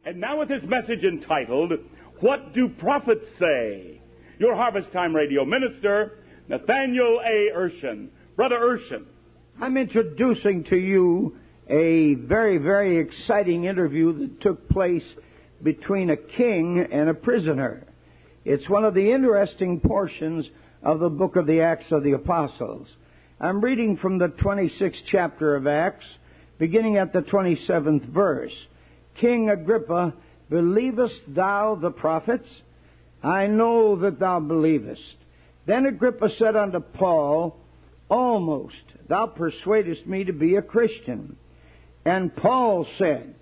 And now with his message entitled, What Do Prophets Say? Your Harvest Time Radio minister, Nathaniel A. Urshan. Brother Urshan. I'm introducing to you a very, very exciting interview that took place between a king and a prisoner. It's one of the interesting portions of the book of the Acts of the Apostles. I'm reading from the 26th chapter of Acts, beginning at the 27th verse. King Agrippa, believest thou the prophets? I know that thou believest. Then Agrippa said unto Paul, Almost thou persuadest me to be a Christian. And Paul said,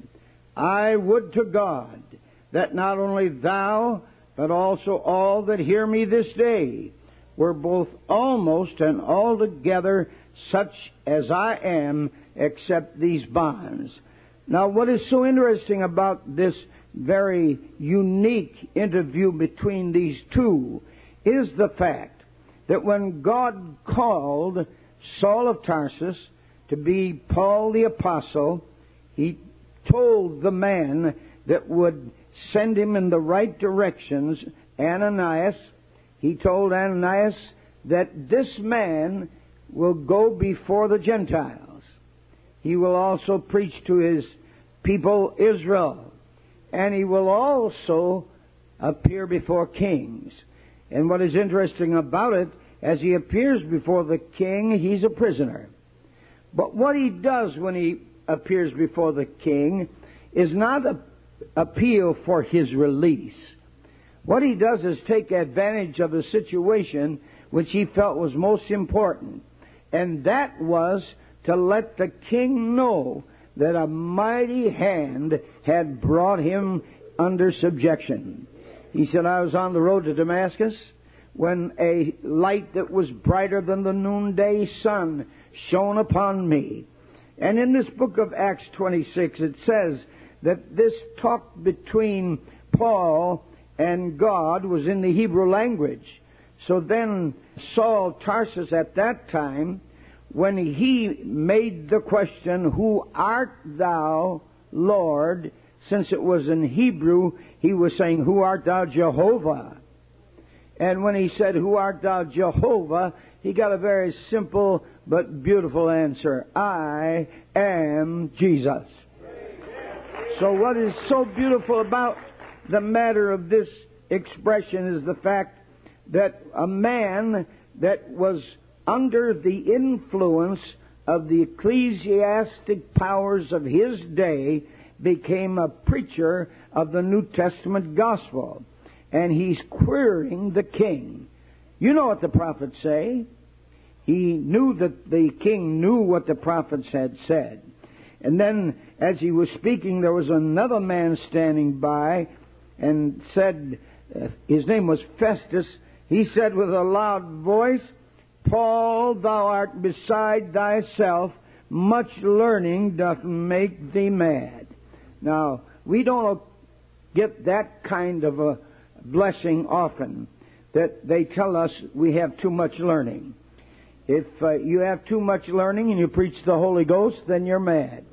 I would to God that not only thou, but also all that hear me this day, were both almost and altogether such as I am, except these bonds. Now, what is so interesting about this very unique interview between these two is the fact that when God called Saul of Tarsus to be Paul the Apostle, he told the man that would send him in the right directions, Ananias, he told Ananias that this man will go before the Gentiles. He will also preach to his people Israel. And he will also appear before kings. And what is interesting about it, as he appears before the king, he's a prisoner. But what he does when he appears before the king is not appeal for his release. What he does is take advantage of the situation which he felt was most important. And that was to let the king know that a mighty hand had brought him under subjection. He said, I was on the road to Damascus when a light that was brighter than the noonday sun shone upon me. And in this book of Acts 26, it says that this talk between Paul and God was in the Hebrew language. So then Saul Tarsus at that time, when he made the question, Who art thou, Lord? Since it was in Hebrew, he was saying, Who art thou, Jehovah? And when he said, Who art thou, Jehovah? He got a very simple but beautiful answer. I am Jesus. So what is so beautiful about the matter of this expression is the fact that a man that was under the influence of the ecclesiastic powers of his day became a preacher of the New Testament gospel. And he's querying the king. You know what the prophets say. He knew that the king knew what the prophets had said. And then, as he was speaking, there was another man standing by and said, his name was Festus. He said with a loud voice, Paul, thou art beside thyself. Much learning doth make thee mad. Now, we don't get that kind of a blessing often, that they tell us we have too much learning. If you have too much learning and you preach the Holy Ghost, then you're mad.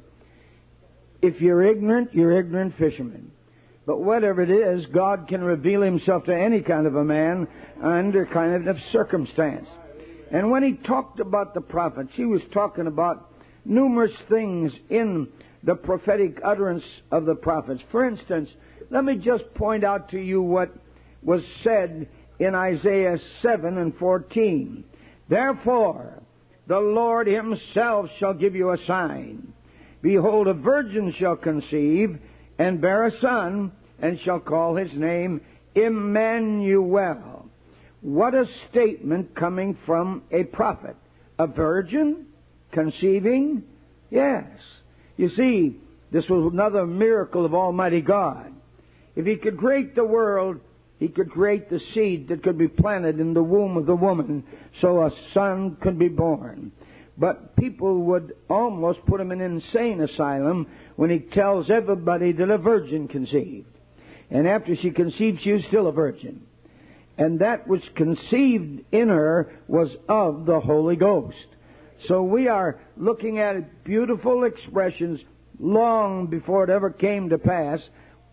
If you're ignorant fisherman. But whatever it is, God can reveal himself to any kind of a man under kind of circumstance. And when he talked about the prophets, he was talking about numerous things in the prophetic utterance of the prophets. For instance, let me just point out to you what was said in Isaiah 7 and 14. Therefore, the Lord himself shall give you a sign. Behold, a virgin shall conceive and bear a son, and shall call his name Emmanuel. What a statement coming from a prophet. A virgin conceiving? Yes. You see, this was another miracle of Almighty God. If he could create the world, he could create the seed that could be planted in the womb of the woman so a son could be born. But people would almost put him in an insane asylum when he tells everybody that a virgin conceived. And after she conceived, she was still a virgin. And that which conceived in her was of the Holy Ghost. So we are looking at beautiful expressions long before it ever came to pass.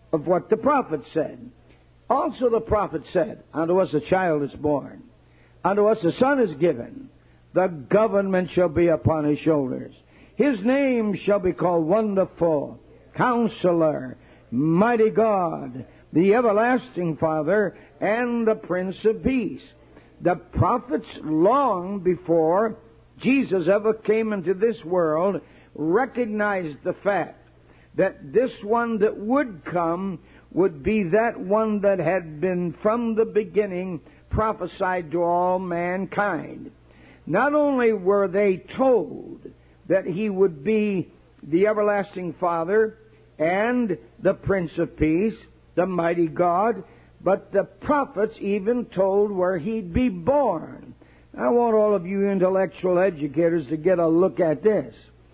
of what the prophet said. Also the prophet said, unto us a child is born, unto us a son is given, the government shall be upon his shoulders. His name shall be called Wonderful, Counselor, Mighty God, the Everlasting Father, and the Prince of Peace. The prophets, long before Jesus ever came into this world, recognized the fact that this one that would come would be that one that had been from the beginning prophesied to all mankind. Not only were they told that he would be the Everlasting Father and the Prince of Peace, the Mighty God, but the prophets even told where he'd be born. I want all of you intellectual educators to get a look at this.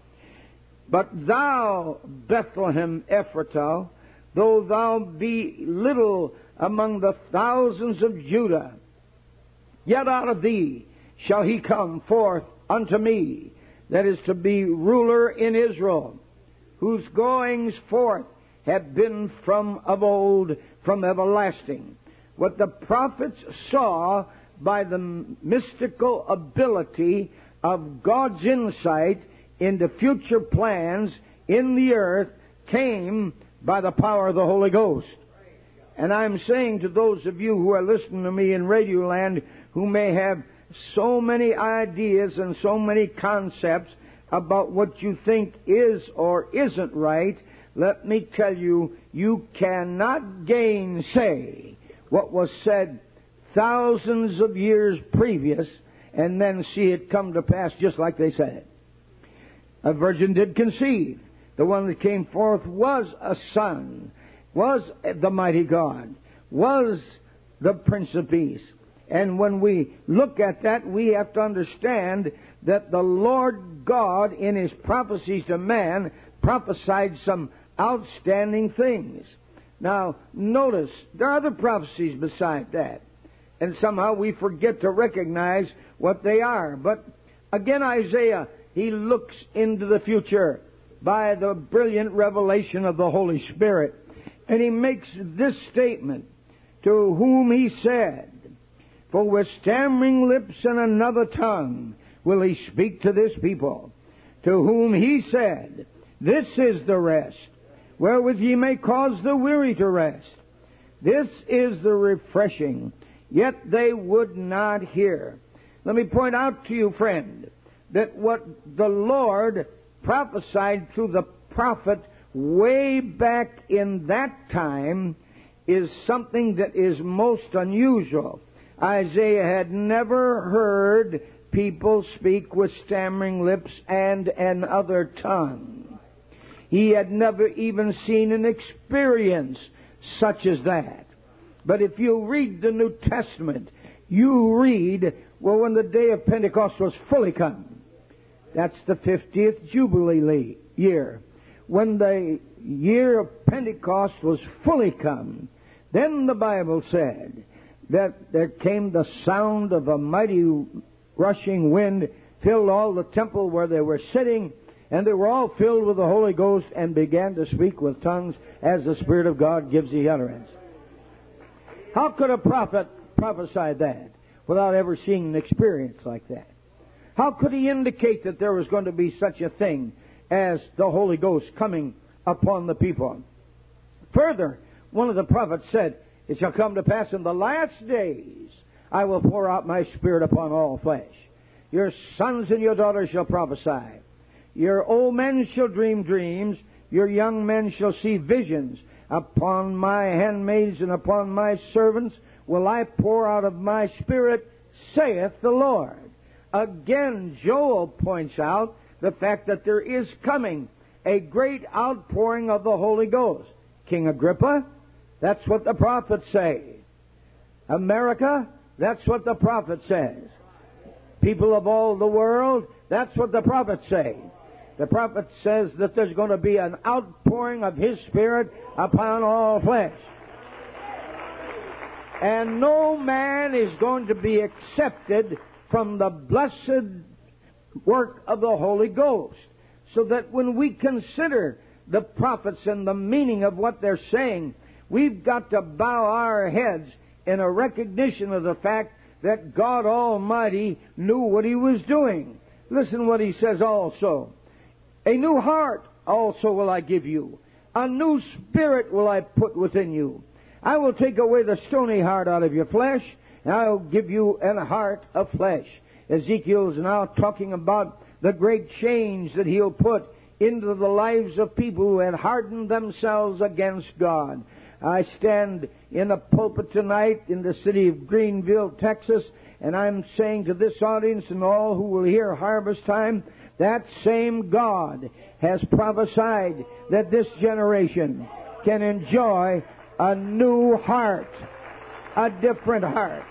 But thou, Bethlehem Ephratah, though thou be little among the thousands of Judah, yet out of thee shall he come forth unto me, that is to be ruler in Israel, whose goings forth have been from of old, from everlasting. What the prophets saw by the mystical ability of God's insight into future plans in the earth came by the power of the Holy Ghost. And I'm saying to those of you who are listening to me in Radio Land who may have so many ideas and so many concepts about what you think is or isn't right, let me tell you, you cannot gainsay what was said thousands of years previous and then see it come to pass just like they said it. A virgin did conceive. The one that came forth was a son, was the mighty God, was the Prince of Peace. And when we look at that, we have to understand that the Lord God, in His prophecies to man, prophesied some outstanding things. Now, notice, there are other prophecies beside that. And somehow we forget to recognize what they are. But again, Isaiah, he looks into the future by the brilliant revelation of the Holy Spirit. And he makes this statement, to whom he said, for with stammering lips and another tongue will he speak to this people, to whom he said, this is the rest, wherewith ye may cause the weary to rest. This is the refreshing, yet they would not hear. Let me point out to you, friend, that what the Lord prophesied through the prophet way back in that time is something that is most unusual. Isaiah had never heard people speak with stammering lips and another tongue. He had never even seen and experienced such as that. But if you read the New Testament, you read, well, when the day of Pentecost was fully come, that's the 50th Jubilee year. When the year of Pentecost was fully come, then the Bible said that there came the sound of a mighty rushing wind, filled all the temple where they were sitting, and they were all filled with the Holy Ghost and began to speak with tongues as the Spirit of God gives the utterance. How could a prophet prophesy that without ever seeing an experience like that? How could he indicate that there was going to be such a thing as the Holy Ghost coming upon the people? Further, one of the prophets said, it shall come to pass in the last days, I will pour out my Spirit upon all flesh. Your sons and your daughters shall prophesy. Your old men shall dream dreams. Your young men shall see visions. Upon my handmaids and upon my servants will I pour out of my Spirit, saith the Lord. Again, Joel points out the fact that there is coming a great outpouring of the Holy Ghost. King Agrippa, that's what the prophets say. America, that's what the prophet says. People of all the world, that's what the prophets say. The prophet says that there's going to be an outpouring of His Spirit upon all flesh. And no man is going to be accepted from the blessed work of the Holy Ghost. So that when we consider the prophets and the meaning of what they're saying. We've got to bow our heads in a recognition of the fact that God Almighty knew what He was doing. Listen what He says also. A new heart also will I give you. A new spirit will I put within you. I will take away the stony heart out of your flesh, and I'll give you an heart of flesh. Ezekiel's now talking about the great change that He'll put into the lives of people who had hardened themselves against God. I stand in a pulpit tonight in the city of Greenville, Texas, and I'm saying to this audience and all who will hear Harvest Time, that same God has prophesied that this generation can enjoy a new heart, a different heart.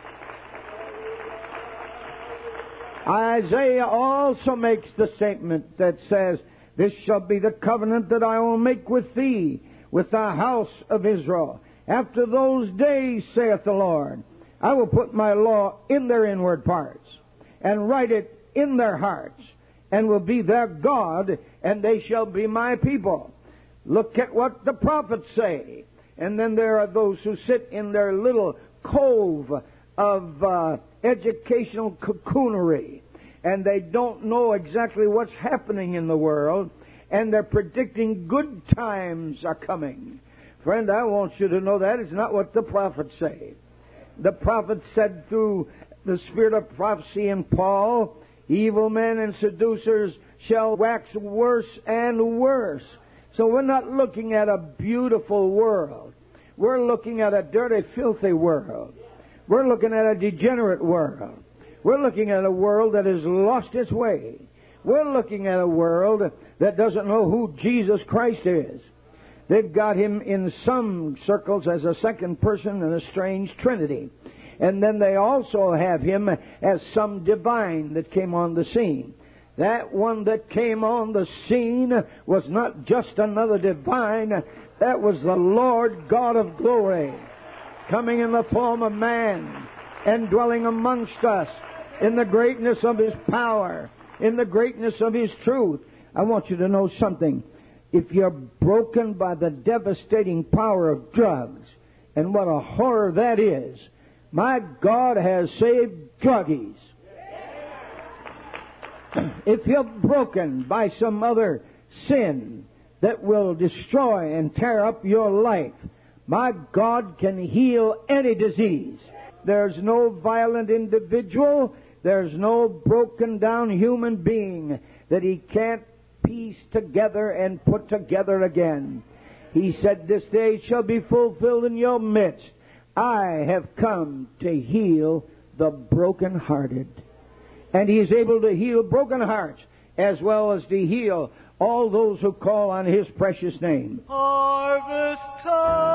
Isaiah also makes the statement that says, this shall be the covenant that I will make with thee, with the house of Israel. After those days, saith the Lord, I will put my law in their inward parts, and write it in their hearts, and will be their God, and they shall be my people. Look at what the prophets say. And then there are those who sit in their little cove of educational cocoonery, and they don't know exactly what's happening in the world, and they're predicting good times are coming. Friend, I want you to know that is not what the prophets say. The prophets said through the spirit of prophecy in Paul, evil men and seducers shall wax worse and worse. So we're not looking at a beautiful world. We're looking at a dirty, filthy world. We're looking at a degenerate world. We're looking at a world that has lost its way. We're looking at a world that doesn't know who Jesus Christ is. They've got Him in some circles as a second person in a strange Trinity. And then they also have Him as some divine that came on the scene. That one that came on the scene was not just another divine. That was the Lord God of glory, coming in the form of man and dwelling amongst us in the greatness of His power, in the greatness of His truth. I want you to know something. If you're broken by the devastating power of drugs, and what a horror that is, my God has saved druggies. If you're broken by some other sin that will destroy and tear up your life, my God can heal any disease. There's no violent individual, there's no broken down human being that He can't piece together and put together again. He said, this day shall be fulfilled in your midst. I have come to heal the brokenhearted. And He is able to heal broken hearts as well as to heal all those who call on His precious name. Harvest time.